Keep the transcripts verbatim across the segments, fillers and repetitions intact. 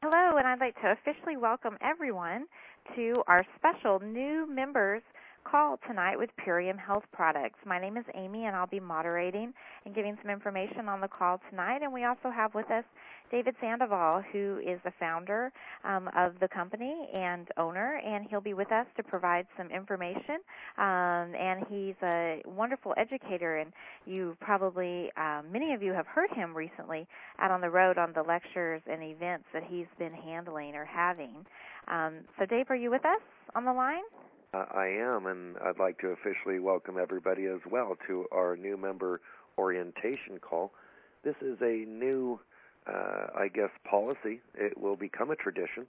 Hello, and I'd like to officially welcome everyone to our special new members call tonight with Purium Health Products. My name is Amy, and I'll be moderating and giving some information on the call tonight. And we also have with us David Sandoval, who is the founder um, of the company and owner, and he'll be with us to provide some information. Um, and he's a wonderful educator, and you probably, um, many of you have heard him recently out on the road on the lectures and events that he's been handling or having. Um, so, Dave, are you with us on the line? Uh, I am, and I'd like to officially welcome everybody as well to our new member orientation call. This is a new, uh, I guess, policy. It will become a tradition,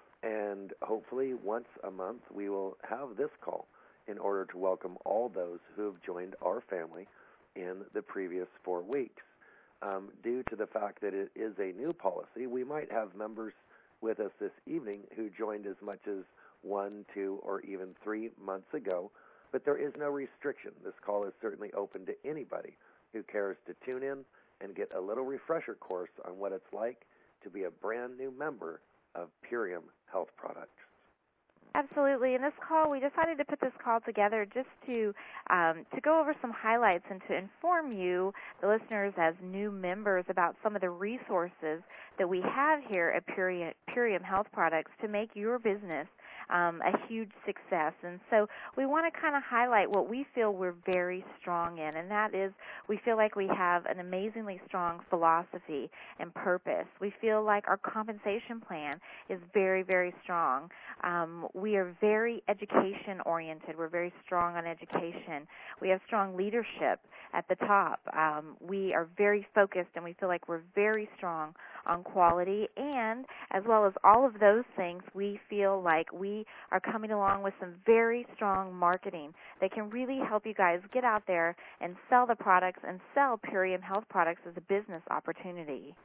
and hopefully once a month we will have this call in order to welcome all those who have joined our family in the previous four weeks. Um, due to the fact that it is a new policy, we might have members with us this evening who joined as much as one, two, or even three months ago, but there is no restriction. This call is certainly open to anybody who cares to tune in and get a little refresher course on what it's like to be a brand new member of Purium Health Products. Absolutely. In this call, we decided to put this call together just to um, to go over some highlights and to inform you, the listeners, as new members, about some of the resources that we have here at Purium, Purium Health Products to make your business um, a huge success. And so we want to kind of highlight what we feel we're very strong in, and that is we feel like we have an amazingly strong philosophy and purpose. We feel like our compensation plan is very, very strong. Um, we are very education-oriented. We're very strong on education. We have strong leadership at the top. Um, we are very focused, and we feel like we're very strong on quality. And as well as all of those things, we feel like we are coming along with some very strong marketing that can really help you guys get out there and sell the products and sell Purium Health Products as a business opportunity.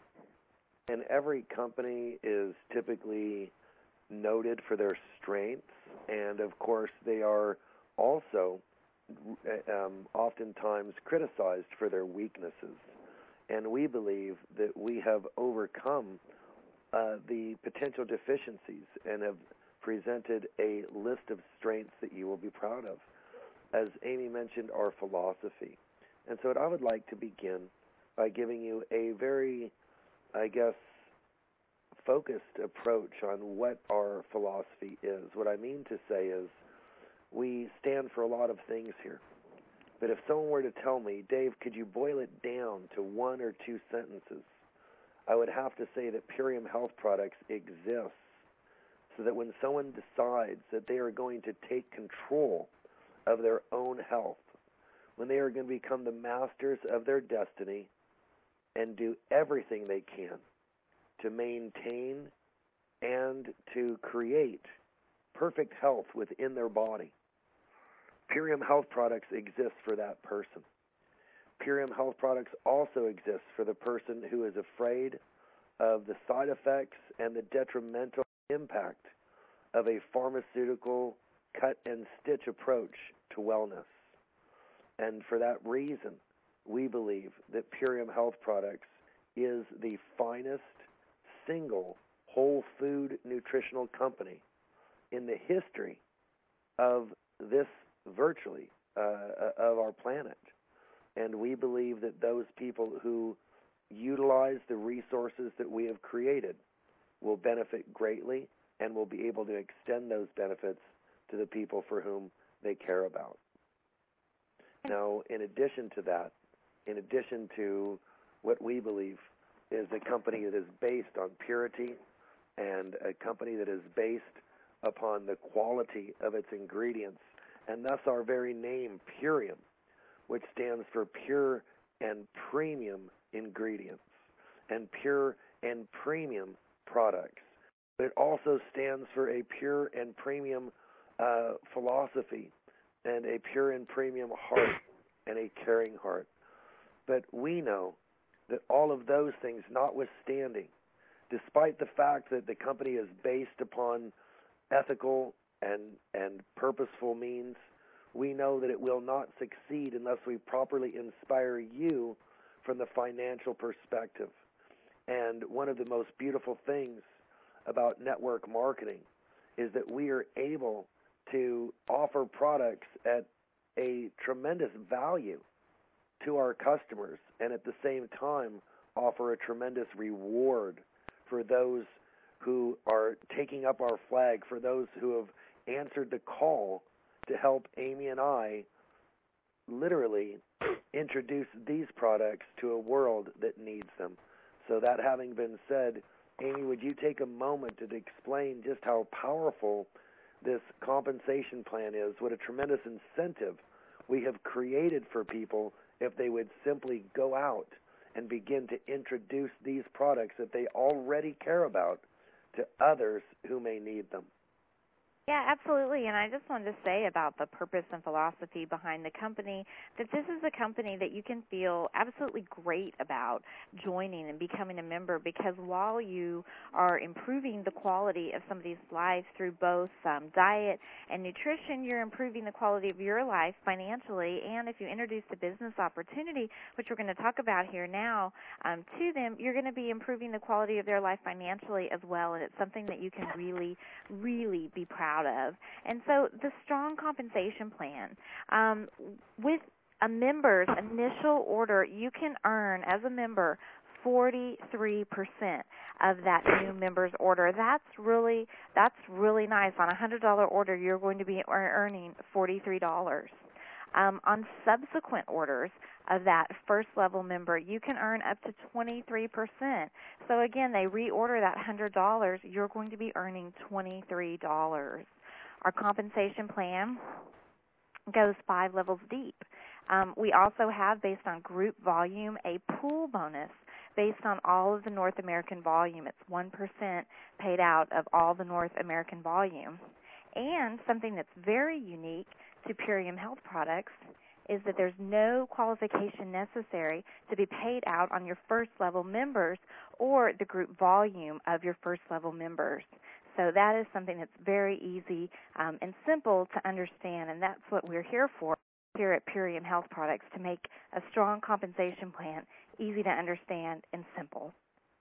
And every company is typically noted for their strengths, and of course they are also um, oftentimes criticized for their weaknesses. And we believe that we have overcome uh, the potential deficiencies and have presented a list of strengths that you will be proud of. As Amy mentioned, our philosophy. And so I would like to begin by giving you a very, I guess, focused approach on what our philosophy is. What I mean to say is we stand for a lot of things here. But if someone were to tell me, Dave, could you boil it down to one or two sentences, I would have to say that Purium Health Products exists so that when someone decides that they are going to take control of their own health, when they are going to become the masters of their destiny and do everything they can to maintain and to create perfect health within their body, Purium Health Products exists for that person. Purium Health Products also exists for the person who is afraid of the side effects and the detrimental impact of a pharmaceutical cut-and-stitch approach to wellness. And for that reason, we believe that Purium Health Products is the finest single whole food nutritional company in the history of this virtually uh, of our planet. And we believe that those people who utilize the resources that we have created will benefit greatly and will be able to extend those benefits to the people for whom they care about. Now, in addition to that, in addition to what we believe is a company that is based on purity and a company that is based upon the quality of its ingredients, and thus our very name, Purium, which stands for pure and premium ingredients and pure and premium products. But it also stands for a pure and premium uh, philosophy and a pure and premium heart and a caring heart. But we know that all of those things notwithstanding, despite the fact that the company is based upon ethical and, and purposeful means, we know that it will not succeed unless we properly inspire you from the financial perspective. And one of the most beautiful things about network marketing is that we are able to offer products at a tremendous value to our customers and at the same time offer a tremendous reward for those who are taking up our flag, for those who have answered the call to help Amy and I literally introduce these products to a world that needs them. So that having been said, Amy, would you take a moment to explain just how powerful this compensation plan is, what a tremendous incentive we have created for people if they would simply go out and begin to introduce these products that they already care about to others who may need them? Yeah, absolutely. And I just wanted to say about the purpose and philosophy behind the company that this is a company that you can feel absolutely great about joining and becoming a member, because while you are improving the quality of somebody's life through both um, diet and nutrition, you're improving the quality of your life financially. And if you introduce a business opportunity, which we're going to talk about here now, um, to them, you're going to be improving the quality of their life financially as well. And it's something that you can really, really be proud of. And so the strong compensation plan, um, with a member's initial order, you can earn as a member forty-three percent of that new member's order. That's really that's really nice. On a one hundred dollars order, you're going to be earning forty-three dollars. Um, on subsequent orders of that first-level member, you can earn up to twenty-three percent. So, again, they reorder that one hundred dollars, you're going to be earning twenty-three dollars. Our compensation plan goes five levels deep. Um, we also have, based on group volume, a pool bonus based on all of the North American volume. It's one percent paid out of all the North American volume. And something that's very unique to Purium Health products is that there's no qualification necessary to be paid out on your first-level members or the group volume of your first-level members. So that is something that's very easy um, and simple to understand, and that's what we're here for here at Purium Health Products, to make a strong compensation plan easy to understand and simple.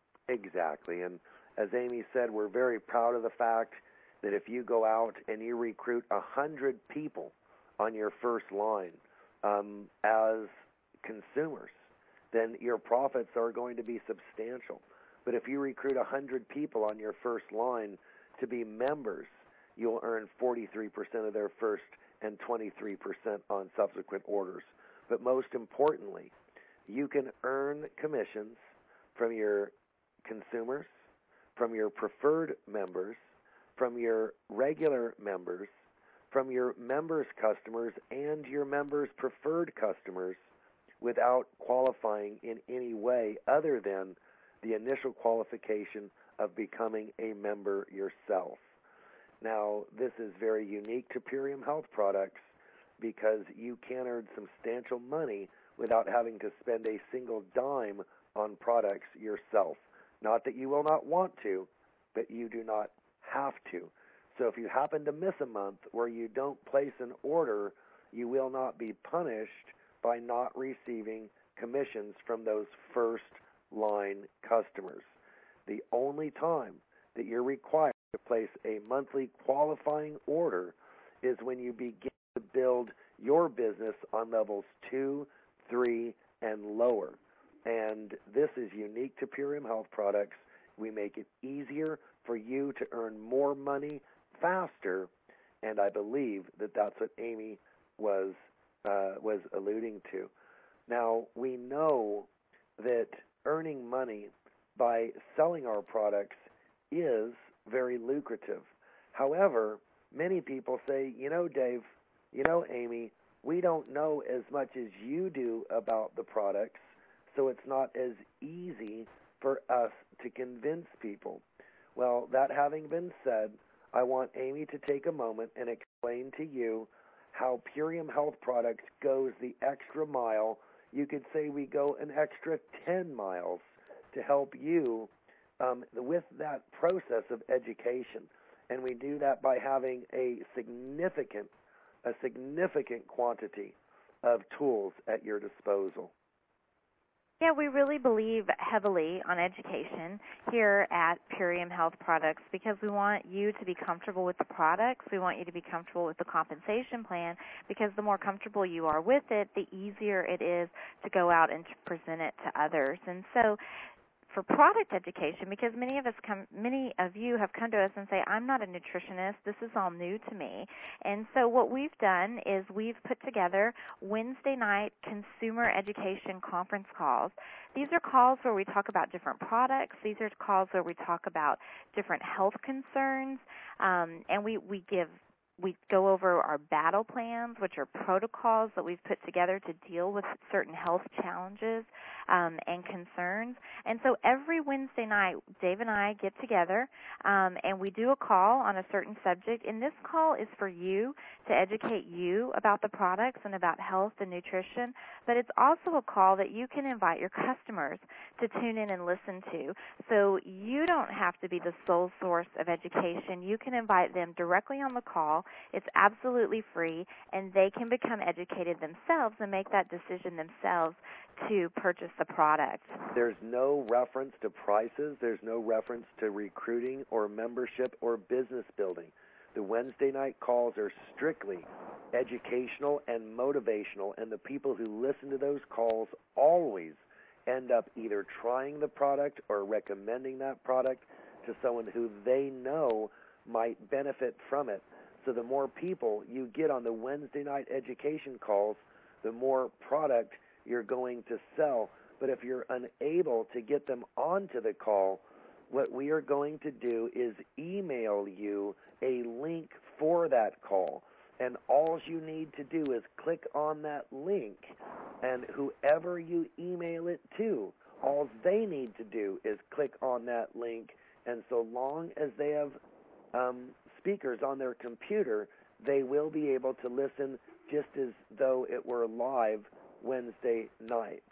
Exactly. And as Amy said, we're very proud of the fact that if you go out and you recruit one hundred people on your first line um, as consumers, then your profits are going to be substantial. But if you recruit one hundred people on your first line to be members, you'll earn forty-three percent of their first and twenty-three percent on subsequent orders. But most importantly, you can earn commissions from your consumers, from your preferred members, from your regular members, from your members' customers, and your members' preferred customers without qualifying in any way other than the initial qualification of becoming a member yourself. Now, this is very unique to Purium Health products because you can earn substantial money without having to spend a single dime on products yourself. Not that you will not want to, but you do not have to. So if you happen to miss a month where you don't place an order, you will not be punished by not receiving commissions from those first-line customers. The only time that you're required to place a monthly qualifying order is when you begin to build your business on levels two, three, and lower. And this is unique to Purium Health products. We make it easier for you to earn more money faster, and I believe that that's what Amy was uh, was alluding to. Now, we know that earning money by selling our products is very lucrative. However, many people say, you know, Dave, you know, Amy, we don't know as much as you do about the products, so it's not as easy for us to convince people. Well, that having been said, I want Amy to take a moment and explain to you how Purium Health Products goes the extra mile. You could say we go an extra ten miles to help you um, with that process of education. And we do that by having a significant, a significant quantity of tools at your disposal. Yeah, we really believe heavily on education here at Purium Health Products because we want you to be comfortable with the products. We want you to be comfortable with the compensation plan because the more comfortable you are with it, the easier it is to go out and to present it to others. And so for product education, because many of us come, many of you have come to us and say, I'm not a nutritionist, this is all new to me. And so what we've done is we've put together Wednesday night consumer education conference calls. These are calls where we talk about different products. These are calls where we talk about different health concerns, um, and we, we give We go over our battle plans, which are protocols that we've put together to deal with certain health challenges um, and concerns. And so every Wednesday night, Dave and I get together um, and we do a call on a certain subject. And this call is for you to educate you about the products and about health and nutrition. But it's also a call that you can invite your customers to tune in and listen to. So you don't have to be the sole source of education. You can invite them directly on the call. It's absolutely free, and they can become educated themselves and make that decision themselves to purchase the product. There's no reference to prices. There's no reference to recruiting or membership or business building. The Wednesday night calls are strictly educational and motivational, and the people who listen to those calls always end up either trying the product or recommending that product to someone who they know might benefit from it. So the more people you get on the Wednesday night education calls, the more product you're going to sell. But if you're unable to get them onto the call, what we are going to do is email you a link for that call. And all you need to do is click on that link, and whoever you email it to, all they need to do is click on that link, and so long as they have um, speakers on their computer, they will be able to listen just as though it were live Wednesday night.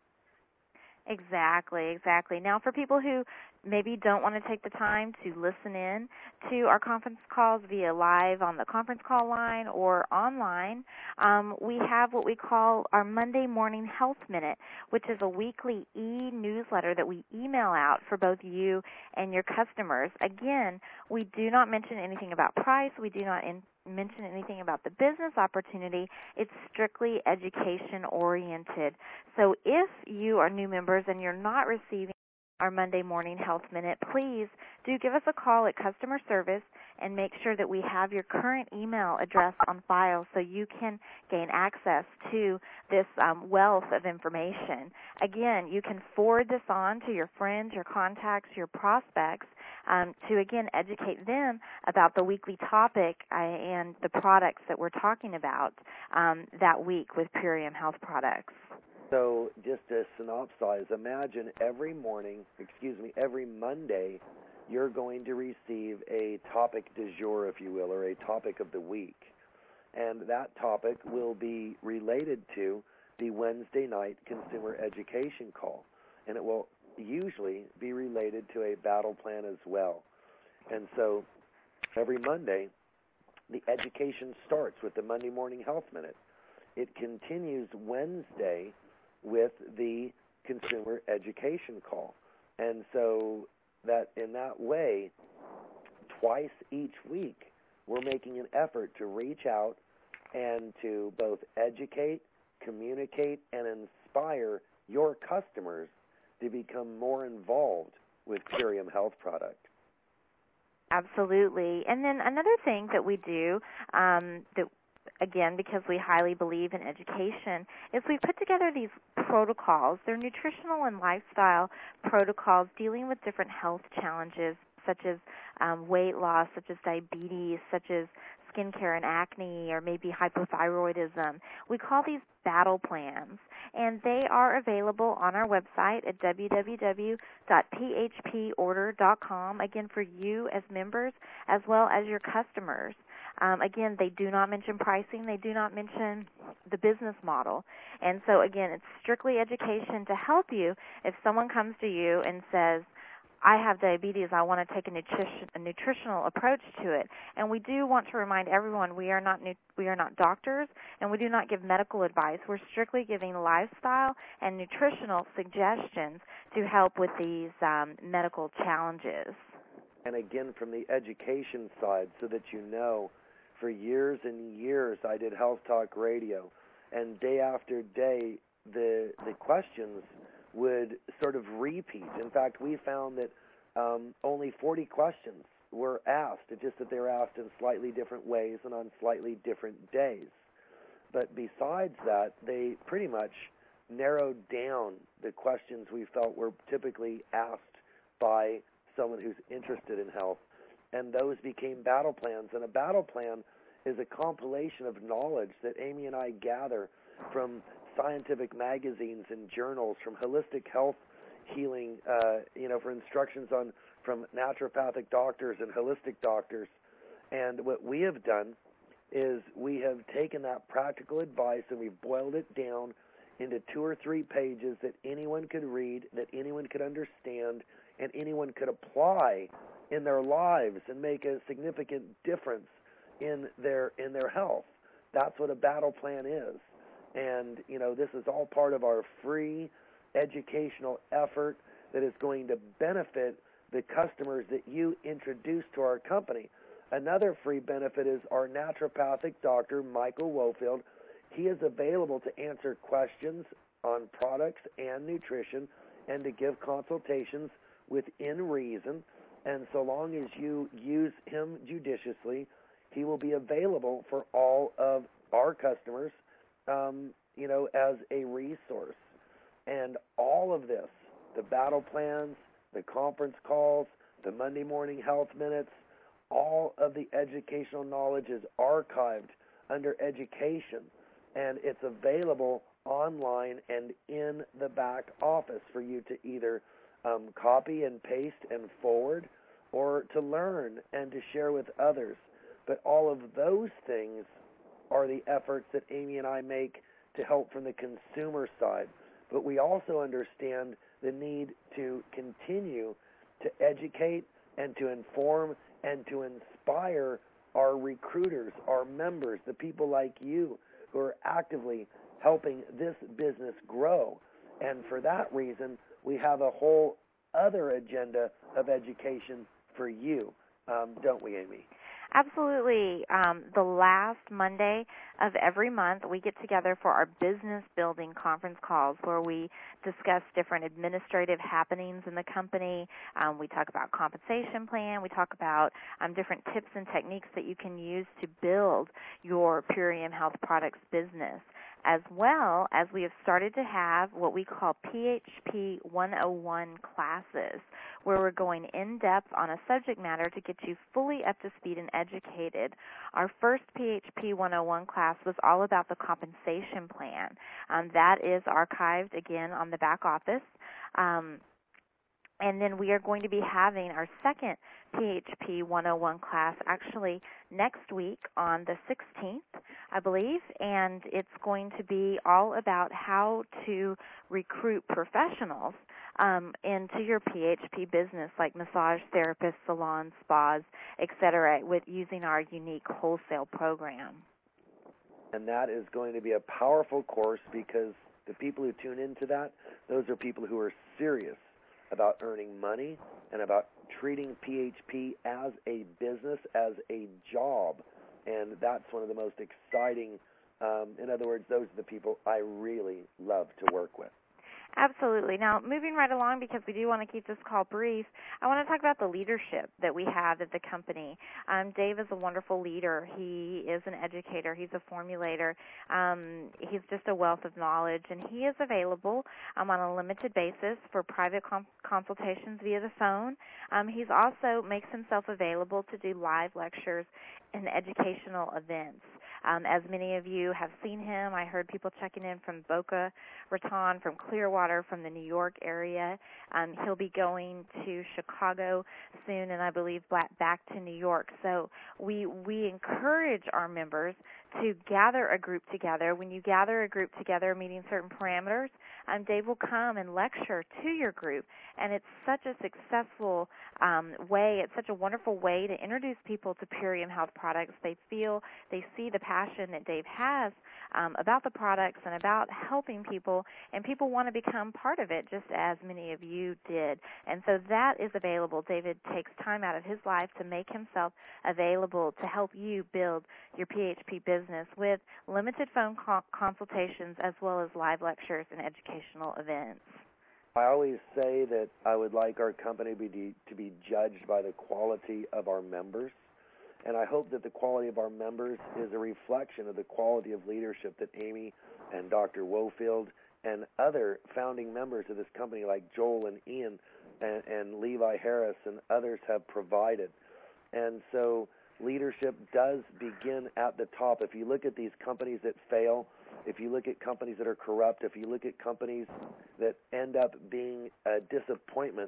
Exactly, exactly. Now, for people who maybe don't want to take the time to listen in to our conference calls via live on the conference call line or online, um, we have what we call our Monday Morning Health Minute, which is a weekly e-newsletter that we email out for both you and your customers. Again, we do not mention anything about price. We do not in- mention anything about the business opportunity. It's strictly education-oriented. So if you are new members and you're not receiving our Monday Morning Health Minute, please do give us a call at customer service and make sure that we have your current email address on file so you can gain access to this um, wealth of information. Again, you can forward this on to your friends, your contacts, your prospects um, to, again, educate them about the weekly topic uh, and the products that we're talking about um, that week with Purium Health Products. So just to synopsize, imagine every morning, excuse me, every Monday, you're going to receive a topic du jour, if you will, or a topic of the week. And that topic will be related to the Wednesday night consumer education call. And it will usually be related to a battle plan as well. And so every Monday, the education starts with the Monday Morning Health Minute. It continues Wednesday with the consumer education call. And so that in that way, twice each week, we're making an effort to reach out and to both educate, communicate, and inspire your customers to become more involved with Purium Health Product. Absolutely. And then another thing that we do um, that again, because we highly believe in education, is we put together these protocols. They're nutritional and lifestyle protocols dealing with different health challenges such as um, weight loss, such as diabetes, such as skincare and acne, or maybe hypothyroidism. We call these battle plans, and they are available on our website at w w w dot p h p order dot com, again, for you as members as well as your customers. Um, again, they do not mention pricing. They do not mention the business model. And so, again, it's strictly education to help you if someone comes to you and says, I have diabetes, I want to take a, nutrition, a nutritional approach to it. And we do want to remind everyone we are not nu- we are not doctors, and we do not give medical advice. We're strictly giving lifestyle and nutritional suggestions to help with these um, medical challenges. And again, from the education side, so that you know, for years and years I did Health Talk Radio, and day after day the the questions would sort of repeat. In fact, we found that um, only forty questions were asked. It's just that they were asked in slightly different ways and on slightly different days. But besides that, they pretty much narrowed down the questions we felt were typically asked by someone who's interested in health, and those became battle plans. And a battle plan is a compilation of knowledge that Amy and I gather from scientific magazines and journals, from holistic health healing, uh, you know, for instructions on from naturopathic doctors and holistic doctors. And what we have done is we have taken that practical advice and we've boiled it down into two or three pages that anyone could read, that anyone could understand, and anyone could apply in their lives and make a significant difference in their in their health. That's what a battle plan is. And, you know, this is all part of our free educational effort that is going to benefit the customers that you introduce to our company. Another free benefit is our naturopathic doctor, Michael Wofield. He is available to answer questions on products and nutrition and to give consultations within reason. And so long as you use him judiciously, he will be available for all of our customers, um, you know, as a resource. And all of this, the battle plans, the conference calls, the Monday morning health minutes, all of the educational knowledge is archived under education, and it's available online and in the back office for you to either um, copy and paste and forward, or to learn and to share with others. But all of those things are the efforts that Amy and I make to help from the consumer side. But we also understand the need to continue to educate and to inform and to inspire our recruiters, our members, the people like you who are actively helping this business grow. And for that reason, we have a whole other agenda of education for you, um, don't we, Amy? Absolutely. Um, the last Monday of every month, we get together for our business building conference calls where we discuss different administrative happenings in the company. Um, we talk about compensation plan. We talk about um, different tips and techniques that you can use to build your Purium Health Products business, as well as we have started to have what we call P H P one oh one classes, where we're going in-depth on a subject matter to get you fully up to speed and educated. Our first P H P one oh one class was all about the compensation plan. Um, that is archived, again, on the back office. Um, and then we are going to be having our second P H P one oh one class actually next week on the sixteenth, I believe, and it's going to be all about how to recruit professionals um, into your P H P business, like massage therapists, salons, spas, et cetera, with using our unique wholesale program. And that is going to be a powerful course, because the people who tune into that, those are people who are serious about earning money and about treating P H P as a business, as a job. And that's one of the most exciting, um, in other words, those are the people I really love to work with. Absolutely. Now, moving right along, because we do want to keep this call brief, I want to talk about the leadership that we have at the company. Um, Dave is a wonderful leader. He is an educator. He's a formulator. Um, he's just a wealth of knowledge, and he is available um, on a limited basis for private com- consultations via the phone. Um, he's also makes himself available to do live lectures and educational events. Um, as many of you have seen him, I heard people checking in from Boca Raton, from Clearwater, from the New York area. Um, he'll be going to Chicago soon, and I believe back to New York. So we we encourage our members to gather a group together. When you gather a group together, meeting certain parameters, um, Dave will come and lecture to your group, and it's such a successful um, way, it's such a wonderful way to introduce people to Purium Health products. They feel, they see the passion that Dave has um, about the products and about helping people, and people want to become part of it just as many of you did. And so that is available. David takes time out of his life to make himself available to help you build your P H P business with limited phone co- consultations as well as live lectures and educational events. I always say that I would like our company be de- to be judged by the quality of our members, and I hope that the quality of our members is a reflection of the quality of leadership that Amy and Doctor Wofield and other founding members of this company like Joel and Ian and, and Levi Harris and others have provided. And so leadership does begin at the top. If you look at these companies that fail, if you look at companies that are corrupt, if you look at companies that end up being a disappointment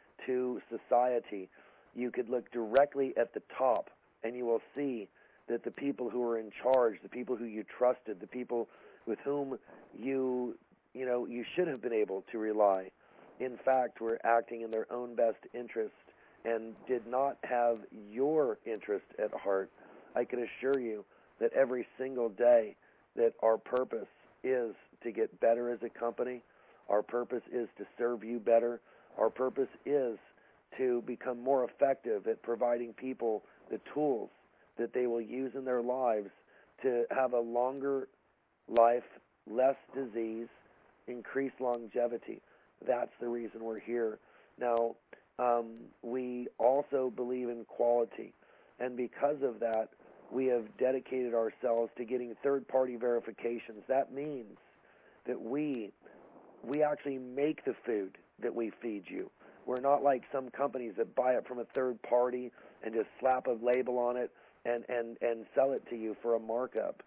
to society, you could look directly at the top and you will see that the people who are in charge, the people who you trusted, the people with whom you, you know, you should have been able to rely, in fact, were acting in their own best interest and did not have your interest at heart. I can assure you that every single day that our purpose is to get better as a company, our purpose is to serve you better, our purpose is to become more effective at providing people the tools that they will use in their lives to have a longer life, less disease, increased longevity. That's the reason we're here. Now, um, we also believe in quality, and because of that, we have dedicated ourselves to getting third-party verifications. That means that we we actually make the food that we feed you. We're not like some companies that buy it from a third party and just slap a label on it and, and, and sell it to you for a markup.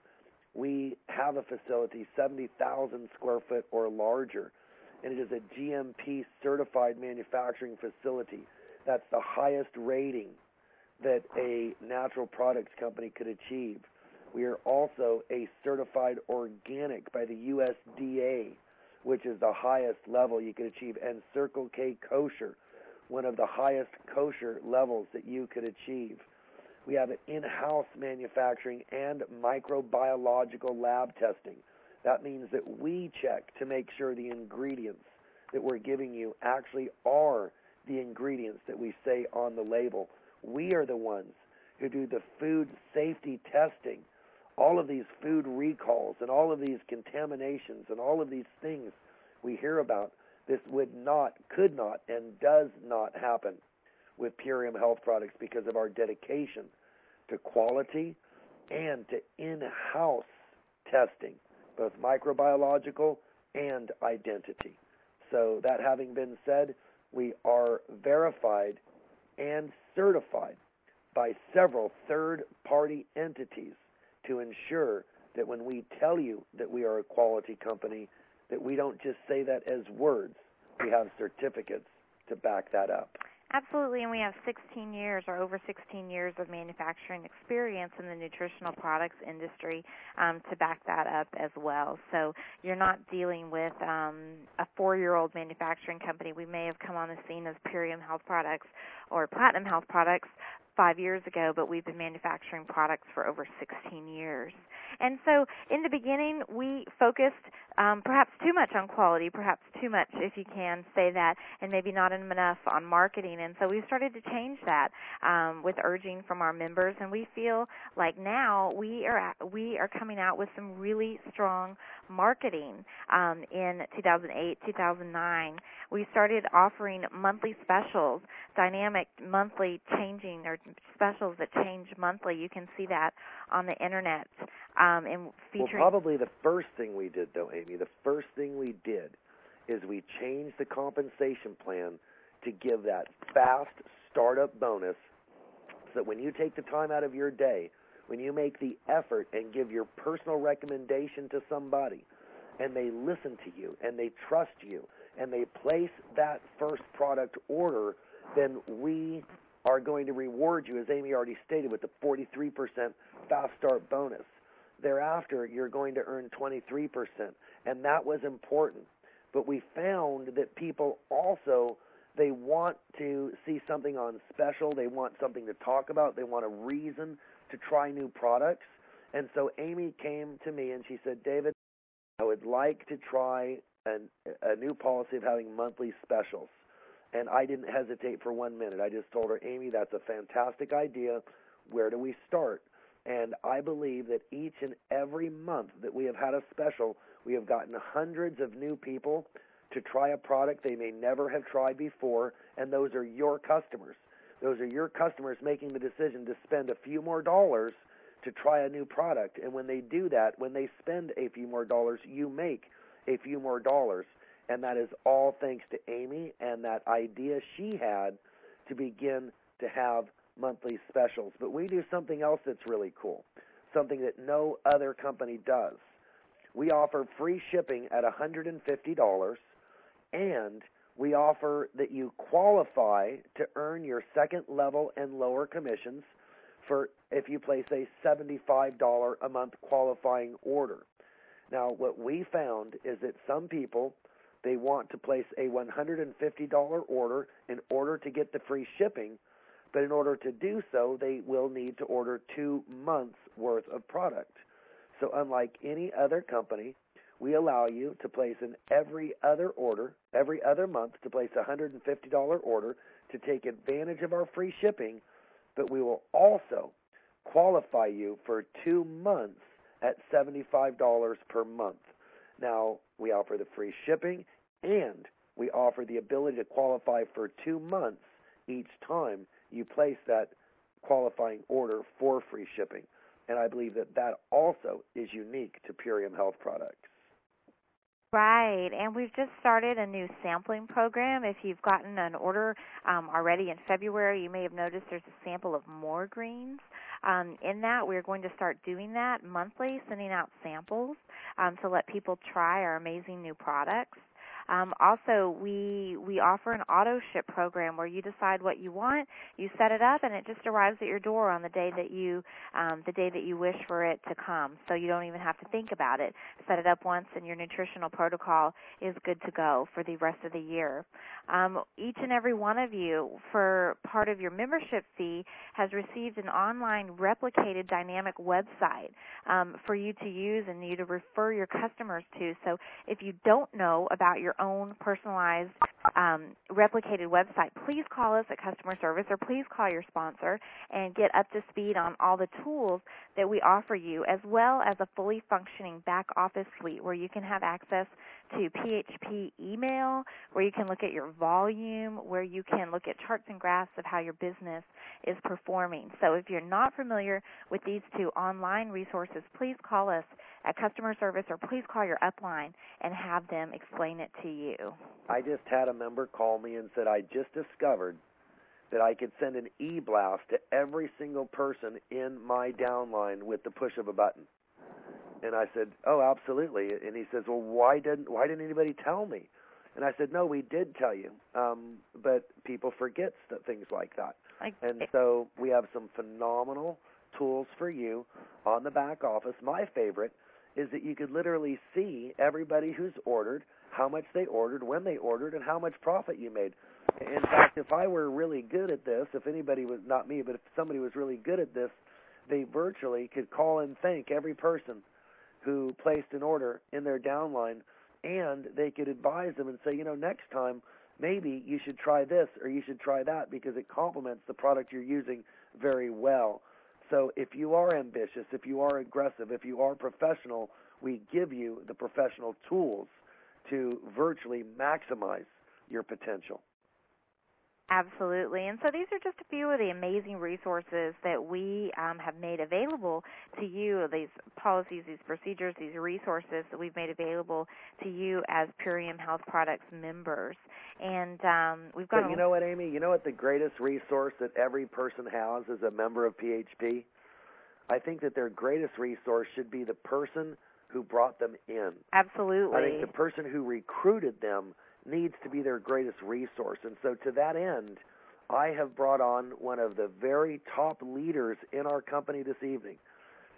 We have a facility, seventy thousand square foot or larger, and it is a G M P certified manufacturing facility. That's the highest rating that a natural products company could achieve. We are also a certified organic by the U S D A, which is the highest level you could achieve, and Circle K Kosher, one of the highest kosher levels that you could achieve. We have an in-house manufacturing and microbiological lab testing. That means that we check to make sure the ingredients that we're giving you actually are the ingredients that we say on the label. We are the ones who do the food safety testing. All of these food recalls and all of these contaminations and all of these things we hear about, this would not, could not, and does not happen with Purium Health products because of our dedication to quality and to in-house testing, both microbiological and identity. So that having been said, we are verified and certified by several third-party entities to ensure that when we tell you that we are a quality company, that we don't just say that as words. We have certificates to back that up. Absolutely, and we have sixteen years or over sixteen years of manufacturing experience in the nutritional products industry um, to back that up as well. So you're not dealing with um, a four-year-old manufacturing company. We may have come on the scene as Purium Health Products or Platinum Health Products five years ago, but we've been manufacturing products for over sixteen years. And so in the beginning, we focused um, perhaps too much on quality, perhaps too much, if you can say that, and maybe not enough on marketing. And so we started to change that um, with urging from our members, and we feel like now we are we are coming out with some really strong marketing. Um, in two thousand eight, two thousand nine, we started offering monthly specials, dynamic monthly changing or specials that change monthly. You can see that on the internet. Um, and featuring well, probably the first thing we did, though, Amy, the first thing we did is we changed the compensation plan to give that fast startup bonus so that when you take the time out of your day, when you make the effort and give your personal recommendation to somebody, and they listen to you, and they trust you, and they place that first product order, then we are going to reward you, as Amy already stated, with the forty-three percent fast start bonus. Thereafter, you're going to earn twenty-three percent, and that was important but we found that people also, they want to see something on special. They want something to talk about. They want a reason to try new products. And so Amy came to me and she said, David, I would like to try an, a new policy of having monthly specials. And I didn't hesitate for one minute. I just told her, Amy, that's a fantastic idea. Where do we start? And I believe that each and every month that we have had a special, we have gotten hundreds of new people to try a product they may never have tried before, and those are your customers. Those are your customers making the decision to spend a few more dollars to try a new product. And when they do that, when they spend a few more dollars, you make a few more dollars. And that is all thanks to Amy and that idea she had to begin to have monthly specials. But we do something else that's really cool, something that no other company does. We offer free shipping at one hundred fifty dollars, and we offer that you qualify to earn your second level and lower commissions for if you place a seventy-five dollars a month qualifying order. Now, what we found is that some people, they want to place a one hundred fifty dollars order in order to get the free shipping, but in order to do so, they will need to order two months' worth of product. So unlike any other company, we allow you to place an every other order, every other month to place a one hundred fifty dollars order to take advantage of our free shipping, but we will also qualify you for two months at seventy-five dollars per month. Now, we offer the free shipping, and we offer the ability to qualify for two months each time you place that qualifying order for free shipping. And I believe that that also is unique to Purium Health products. Right, and we've just started a new sampling program. If you've gotten an order um, already in February, you may have noticed there's a sample of more greens. Um, in that, we're going to start doing that monthly, sending out samples um, to let people try our amazing new products. Um, also, we we offer an auto ship program where you decide what you want, you set it up, and it just arrives at your door on the day that you um, the day that you wish for it to come. So you don't even have to think about it. Set it up once, and your nutritional protocol is good to go for the rest of the year. Um, each and every one of you, for part of your membership fee, has received an online replicated dynamic website um, for you to use and you to refer your customers to. So if you don't know about your own personalized um, replicated website, please call us at customer service or please call your sponsor and get up to speed on all the tools that we offer you, as well as a fully functioning back office suite where you can have access to P H P email, where you can look at your volume, where you can look at charts and graphs of how your business is performing. So if you're not familiar with these two online resources, please call us at customer service or please call your upline and have them explain it to you. I just had a member call me and said, I just discovered that I could send an e-blast to every single person in my downline with the push of a button. And I said, oh, absolutely. And he says, well, why didn't why didn't anybody tell me? And I said, no, we did tell you, um, but people forget st- things like that. Like, and so we have some phenomenal tools for you on the back office. My favorite is that you could literally see everybody who's ordered, how much they ordered, when they ordered, and how much profit you made. In fact, if I were really good at this, if anybody was, not me, but if somebody was really good at this, they virtually could call and thank every person who placed an order in their downline, and they could advise them and say, you know, next time maybe you should try this or you should try that because it complements the product you're using very well. So if you are ambitious, if you are aggressive, if you are professional, we give you the professional tools to virtually maximize your potential. Absolutely. And so these are just a few of the amazing resources that we um, have made available to you, these policies, these procedures, these resources that we've made available to you as Purium Health Products members. And um, we've got... But you know what, Amy? You know what the greatest resource that every person has as a member of P H P? I think that their greatest resource should be the person who brought them in. Absolutely. I think the person who recruited them needs to be their greatest resource. And so to that end, I have brought on one of the very top leaders in our company this evening.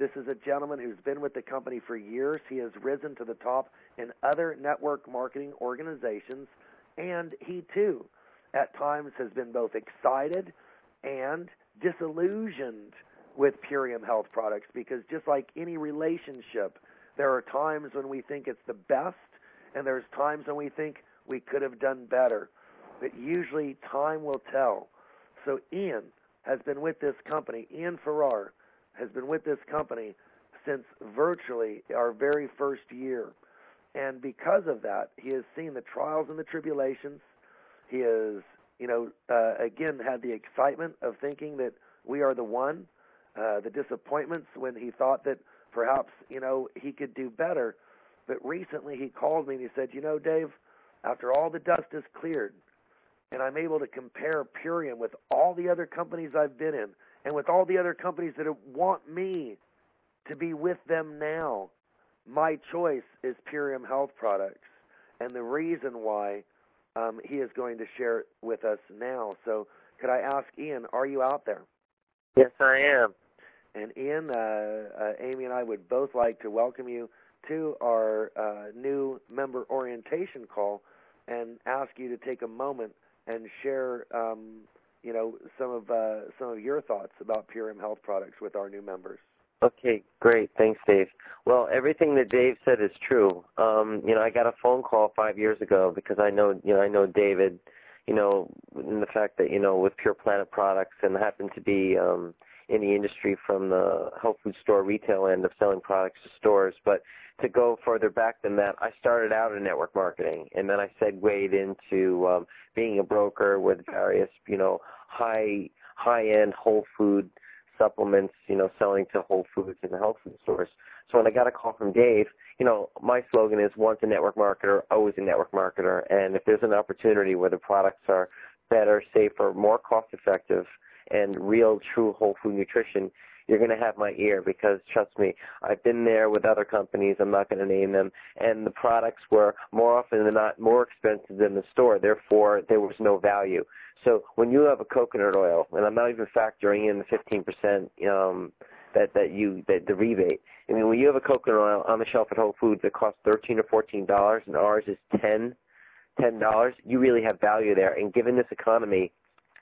This is a gentleman who's been with the company for years. He has risen to the top in other network marketing organizations, and he, too, at times has been both excited and disillusioned with Purium Health products, because just like any relationship, there are times when we think it's the best, and there's times when we think we could have done better. But usually time will tell. So Ian has been with this company, Ian Farrar has been with this company since virtually our very first year. And because of that, he has seen the trials and the tribulations. He has, you know, uh, again, had the excitement of thinking that we are the one, uh, the disappointments when he thought that perhaps, you know, he could do better. But recently he called me and he said, you know, Dave, after all the dust is cleared, and I'm able to compare Purium with all the other companies I've been in and with all the other companies that want me to be with them now, my choice is Purium Health products. And the reason why um, he is going to share it with us now. So could I ask Ian, are you out there? Yes, I am. And Ian, uh, uh, Amy and I would both like to welcome you to our uh, new member orientation call and ask you to take a moment and share, um, you know, some of uh, some of your thoughts about Purium Health products with our new members. Okay, great. Thanks, Dave. Well, everything that Dave said is true. Um, you know, I got a phone call five years ago because I know, you know, I know David, you know, in the fact that, you know, with Pure Planet products, and happened to be um, in the industry from the health food store retail end of selling products to stores. But to go further back than that, I started out in network marketing, and then I segued into um, being a broker with various, you know, high high-end whole food supplements, you know, selling to Whole Foods and the health food stores. So when I got a call from Dave, you know, my slogan is once a network marketer, always a network marketer. And if there's an opportunity where the products are better, safer, more cost-effective, and real, true whole food nutrition, you're going to have my ear, because, trust me, I've been there with other companies. I'm not going to name them. And the products were more often than not more expensive than the store. Therefore, there was no value. So when you have a coconut oil, and I'm not even factoring in the fifteen percent um, that, that you that the rebate. I mean, when you have a coconut oil on the shelf at Whole Foods that costs thirteen or fourteen dollars, and ours is ten dollars, you really have value there. And given this economy,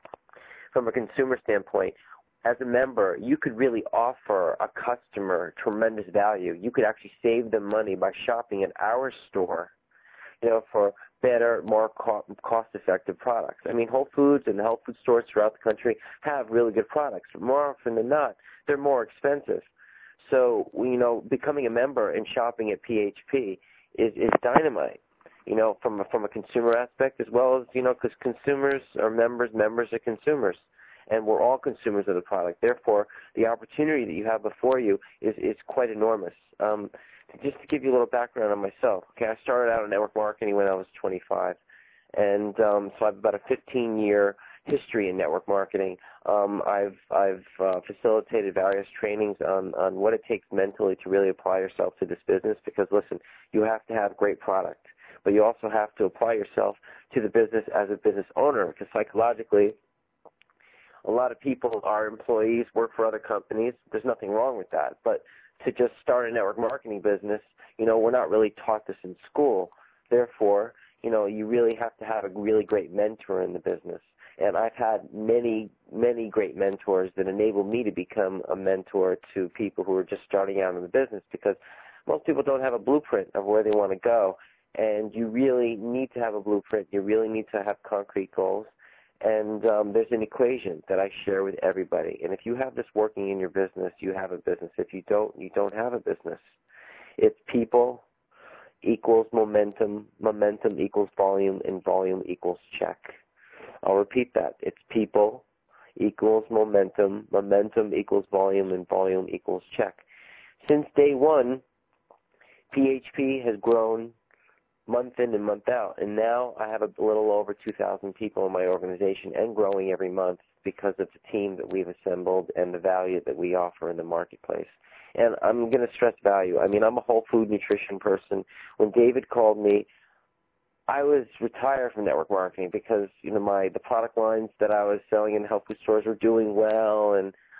from a consumer standpoint, as a member, you could really offer a customer tremendous value. You could actually save them money by shopping at our store, you know, for better, more cost-effective products. I mean, Whole Foods and the health food stores throughout the country have really good products, but more often than not, they're more expensive. So, you know, becoming a member and shopping at P H P is, is dynamite, you know, from a, from a consumer aspect, as well as, you know, because consumers are members, members are consumers. And we're all consumers of the product. Therefore, the opportunity that you have before you is, is quite enormous. Um, just to give you a little background on myself, okay, I started out in network marketing when I was twenty-five, and um, so I have about a fifteen-year history in network marketing. Um, I've I've uh, facilitated various trainings on, on what it takes mentally to really apply yourself to this business, because, listen, you have to have great product, but you also have to apply yourself to the business as a business owner, because psychologically, a lot of people, our employees, work for other companies. There's nothing wrong with that. But to just start a network marketing business, you know, we're not really taught this in school. Therefore, you know, you really have to have a really great mentor in the business. And I've had many, many great mentors that enabled me to become a mentor to people who are just starting out in the business, because most people don't have a blueprint of where they want to go. And you really need to have a blueprint. You really need to have concrete goals. And um, there's an equation that I share with everybody. And if you have this working in your business, you have a business. If you don't, you don't have a business. It's people equals momentum, momentum equals volume, and volume equals check. I'll repeat that. It's people equals momentum, momentum equals volume, and volume equals check. Since day one, P H P has grown month in and month out, and now I have a little over two thousand people in my organization, and growing every month because of the team that we've assembled and the value that we offer in the marketplace. And I'm going to stress value. I mean, I'm a whole food nutrition person. When David called me, I was retired from network marketing because, you know, my the product lines that I was selling in health food stores were doing well, and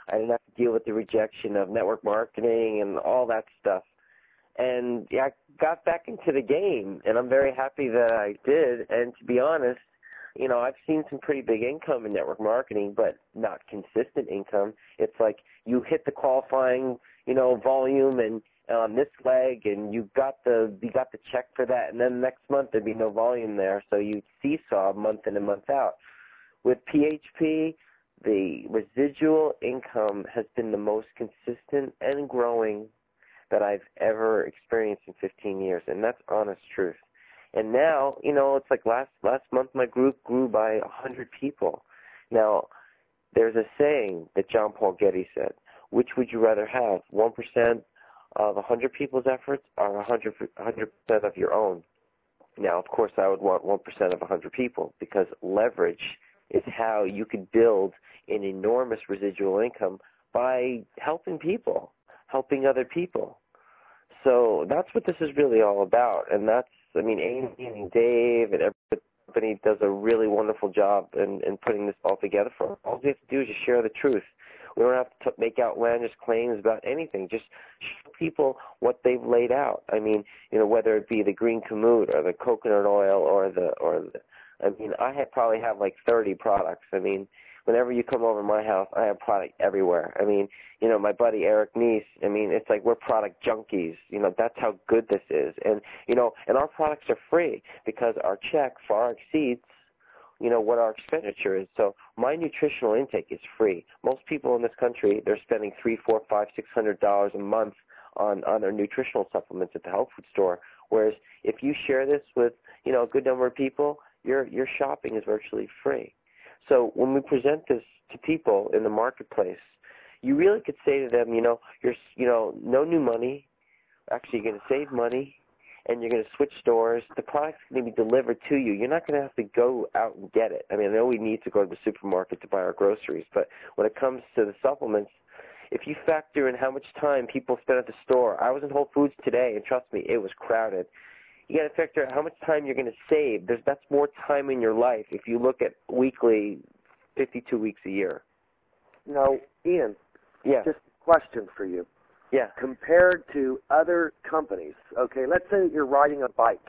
I didn't have to deal with the rejection of network marketing and all that stuff. And yeah, I got back into the game, and I'm very happy that I did. And to be honest, you know, I've seen some pretty big income in network marketing, but not consistent income. It's like you hit the qualifying, you know, volume and on this leg, and you got the you got the check for that, and then next month there'd be no volume there, so you seesaw month in and month out. With P H P, the residual income has been the most consistent and growing that I've ever experienced in fifteen years, and that's honest truth. And now, you know, it's like last last month my group grew by one hundred people. Now, there's a saying that John Paul Getty said, which would you rather have, one percent of one hundred people's efforts or one hundred percent of your own? Now, of course, I would want one percent of one hundred people, because leverage is how you could build an enormous residual income by helping people, helping other people. So that's what this is really all about, and that's, I mean, Amy and Dave and every company does a really wonderful job in, in putting this all together for us. All we have to do is just share the truth. We don't have to make outlandish claims about anything. Just show people what they've laid out. I mean, you know, whether it be the green kamut or the coconut oil or the, or the, I mean, I have probably have like thirty products. I mean, whenever you come over to my house, I have product everywhere. I mean, you know, my buddy Eric Neese, I mean, it's like we're product junkies. You know, that's how good this is. And, you know, and our products are free because our check far exceeds, you know, what our expenditure is. So my nutritional intake is free. Most people in this country, they're spending three, four, five, six hundred dollars a month on, on their nutritional supplements at the health food store. Whereas if you share this with, you know, a good number of people, your your shopping is virtually free. So when we present this to people in the marketplace, you really could say to them, you know, you're, you know, no new money. Actually, you're going to save money, and you're going to switch stores. The product's going to be delivered to you. You're not going to have to go out and get it. I mean, I know we need to go to the supermarket to buy our groceries, but when it comes to the supplements, if you factor in how much time people spend at the store, I was in Whole Foods today, and trust me, it was crowded. You got to factor out how much time you're going to save. There's, that's more time in your life if you look at weekly, fifty-two weeks a year. Now, Ian, yeah. just a question for you. Yeah. Compared to other companies, okay, let's say you're riding a bike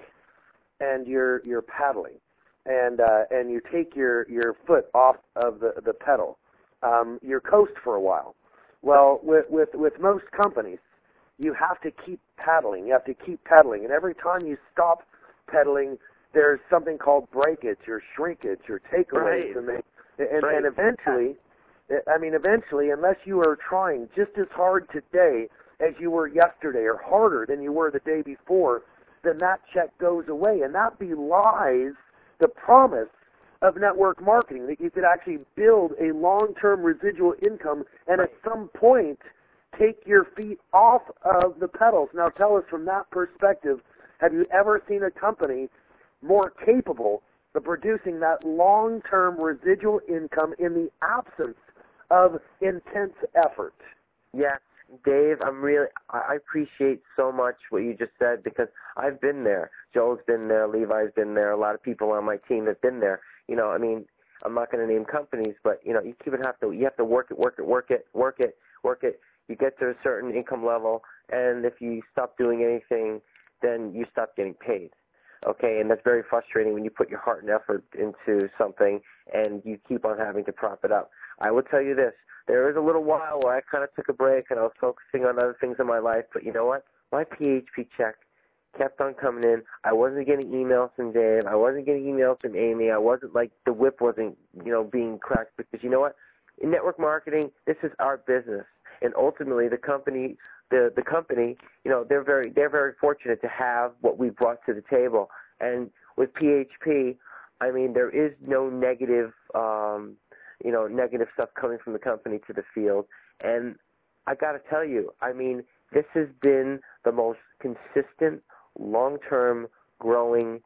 and you're you're paddling, and uh, and you take your, your foot off of the, the pedal. Um, you're coast for a while. Well, with, with with most companies, you have to keep paddling. You have to keep pedaling, and every time you stop pedaling, there's something called breakage or shrinkage or takeaways, right. and they and, right. and eventually. I mean, eventually, unless you are trying just as hard today as you were yesterday or harder than you were the day before, then that check goes away. And that belies the promise of network marketing, that you could actually build a long-term residual income and at some point take your feet off of the pedals. Now, tell us from that perspective, have you ever seen a company more capable of producing that long-term residual income in the absence of intense effort? Yes, Dave, I'm really, I appreciate so much what you just said, because I've been there. Joel's been there, Levi's been there, a lot of people on my team have been there. You know, I mean, I'm not going to name companies, but, you know, you keep it have to, you have to work it, work it, work it, work it, work it. You get to a certain income level, and if you stop doing anything, then you stop getting paid. Okay, and that's very frustrating when you put your heart and effort into something and you keep on having to prop it up. I will tell you this, there was a little while where I kind of took a break and I was focusing on other things in my life, but you know what? My P H P check kept on coming in. I wasn't getting emails from Dave. I wasn't getting emails from Amy. I wasn't like, the whip wasn't, you know, being cracked, because you know what? In network marketing, this is our business. And ultimately, the company, the the company, you know, they're very they're very fortunate to have what we brought to the table. And with P H P, I mean, there is no negative, um, you know, negative stuff coming from the company to the field. And I got to tell you, I mean, this has been the most consistent, long-term, growing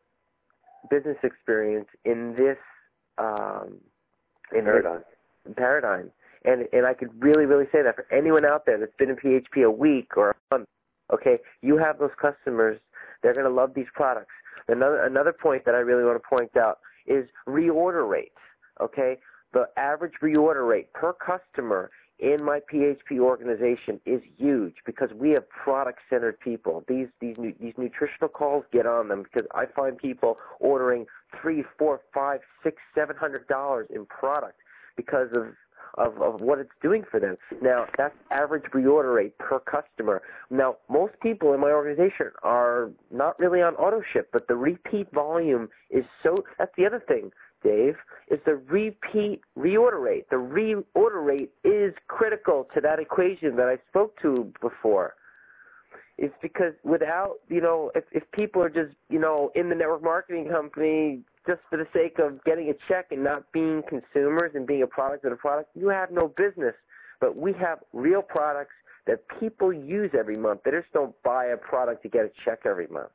business experience in this um, in paradigm. This paradigm. And and I could really, really say that for anyone out there that's been in P H P a week or a month, okay, you have those customers. They're going to love these products. Another another point that I really want to point out is reorder rates, okay? The average reorder rate per customer in my P H P organization is huge because we have product-centered people. These these nu- these nutritional calls get on them because I find people ordering three, four, five, six, seven hundred dollars in product because of Of, of what it's doing for them. Now, that's average reorder rate per customer. Now, most people in my organization are not really on auto ship, but the repeat volume is so, that's the other thing, Dave, is the repeat reorder rate. The reorder rate is critical to that equation that I spoke to before. It's because without, you know, if, if people are just, you know, in the network marketing company just for the sake of getting a check and not being consumers and being a product of the product, you have no business. But we have real products that people use every month. They just don't buy a product to get a check every month.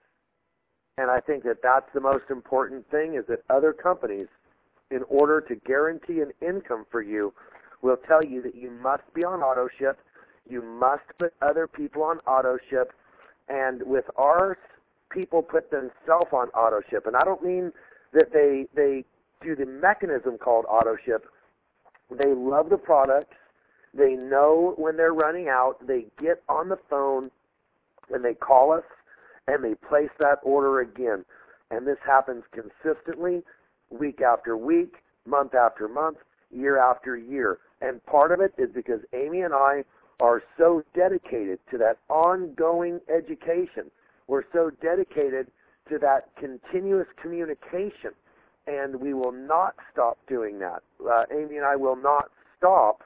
And I think that that's the most important thing is that other companies, in order to guarantee an income for you, will tell you that you must be on auto ship, you must put other people on auto ship, and with ours, people put themselves on auto ship. And I don't mean that they they do the mechanism called auto ship. They love the products. They know when they're running out. They get on the phone and they call us and they place that order again. And this happens consistently, week after week, month after month, year after year. And part of it is because Amy and I are so dedicated to that ongoing education. We're so dedicated to that continuous communication, and we will not stop doing that. Uh, Amy and I will not stop,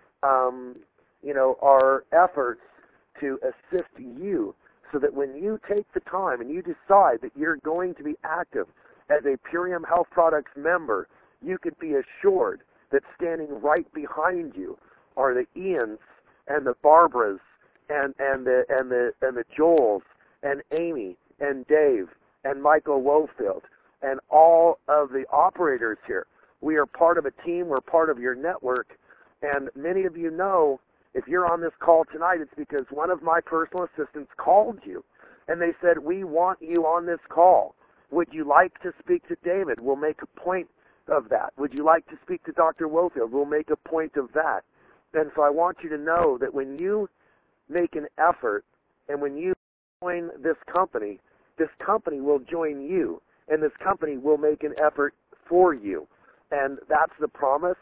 um, you know, our efforts to assist you so that when you take the time and you decide that you're going to be active as a Purium Health Products member, you could be assured that standing right behind you are the Ians and the Barbaras and, and the and the and the Joels and Amy and Dave and Michael Wofield, and all of the operators here. We are part of a team. We're part of your network. And many of you know, if you're on this call tonight, it's because one of my personal assistants called you, and they said, we want you on this call. Would you like to speak to David? We'll make a point of that. Would you like to speak to Doctor Wofield? We'll make a point of that. And so I want you to know that when you make an effort and when you join this company, this company will join you, and this company will make an effort for you. And that's the promise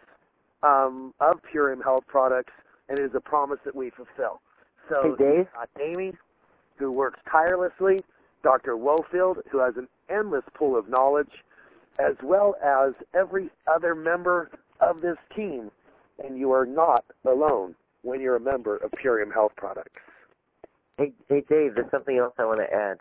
um, of Purium Health Products, and it is a promise that we fulfill. So, hey, Dave? Uh, Amy, who works tirelessly, Doctor Wofield, who has an endless pool of knowledge, as well as every other member of this team, and you are not alone when you're a member of Purium Health Products. Hey, hey, Dave, there's something else I want to add.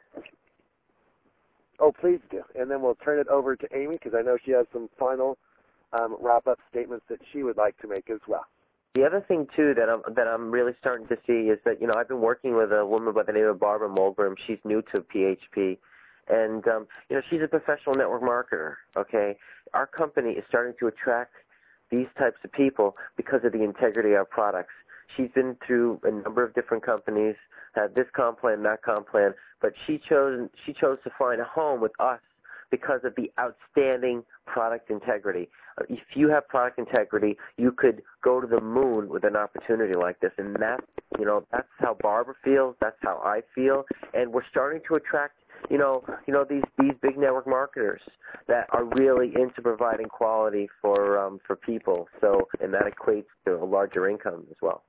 Oh, please do. And then we'll turn it over to Amy because I know she has some final um, wrap-up statements that she would like to make as well. The other thing, too, that I'm, that I'm really starting to see is that, you know, I've been working with a woman by the name of Barbara Mulgrim. She's new to P H P. And, um, you know, she's a professional network marketer, okay? Our company is starting to attract these types of people because of the integrity of our products. She's been through a number of different companies, had this comp plan, that comp plan, but she chose she chose to find a home with us because of the outstanding product integrity. If you have product integrity, you could go to the moon with an opportunity like this, and that's, you know, that's how Barbara feels, that's how I feel, and we're starting to attract, you know, you know these these big network marketers that are really into providing quality for um, for people. So, and that equates to a larger income as well.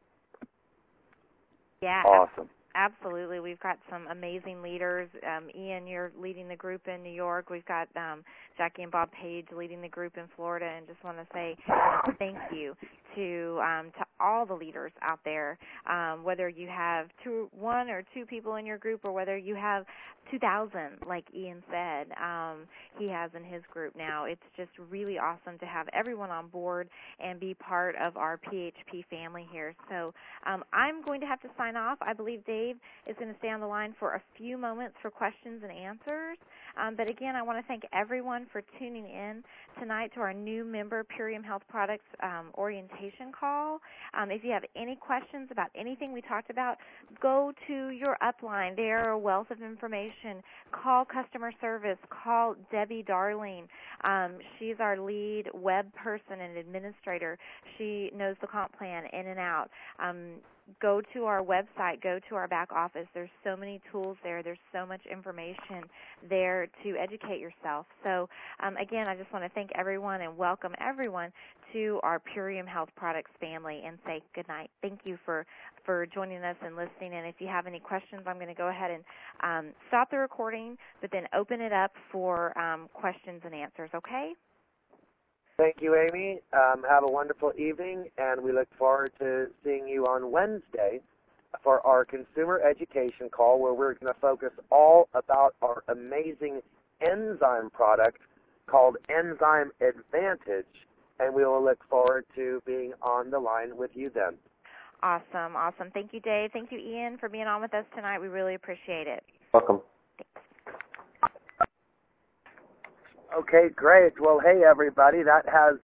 Yeah. Awesome. Absolutely. We've got some amazing leaders. Um, Ian, you're leading the group in New York. We've got um, Jackie and Bob Page leading the group in Florida, and just want to say thank you to um, to all the leaders out there, um, whether you have two, one or two people in your group or whether you have two thousand, like Ian said, um, he has in his group now. It's just really awesome to have everyone on board and be part of our P H P family here. So um, I'm going to have to sign off. I believe Dave is going to stay on the line for a few moments for questions and answers. Um, but again, I want to thank everyone for tuning in tonight to our new member Purium Health Products um, orientation. education call. Um, if you have any questions about anything we talked about, go to your upline. They are a wealth of information. Call customer service. Call Debbie Darling. Um, she's our lead web person and administrator. She knows the comp plan in and out. Um, go to our website. Go to our back office. There's so many tools there. There's so much information there to educate yourself. So, um, again, I just want to thank everyone and welcome everyone to our Purium Health Products family and say good night. Thank you for, for joining us and listening. And if you have any questions, I'm going to go ahead and um, stop the recording, but then open it up for um, questions and answers, okay? Thank you, Amy. Um, have a wonderful evening, and we look forward to seeing you on Wednesday for our consumer education call, where we're going to focus all about our amazing enzyme product called Enzyme Advantage, and we will look forward to being on the line with you then. Awesome, awesome. Thank you, Dave. Thank you, Ian, for being on with us tonight. We really appreciate it. Welcome. Okay, great. Well, hey, everybody, that has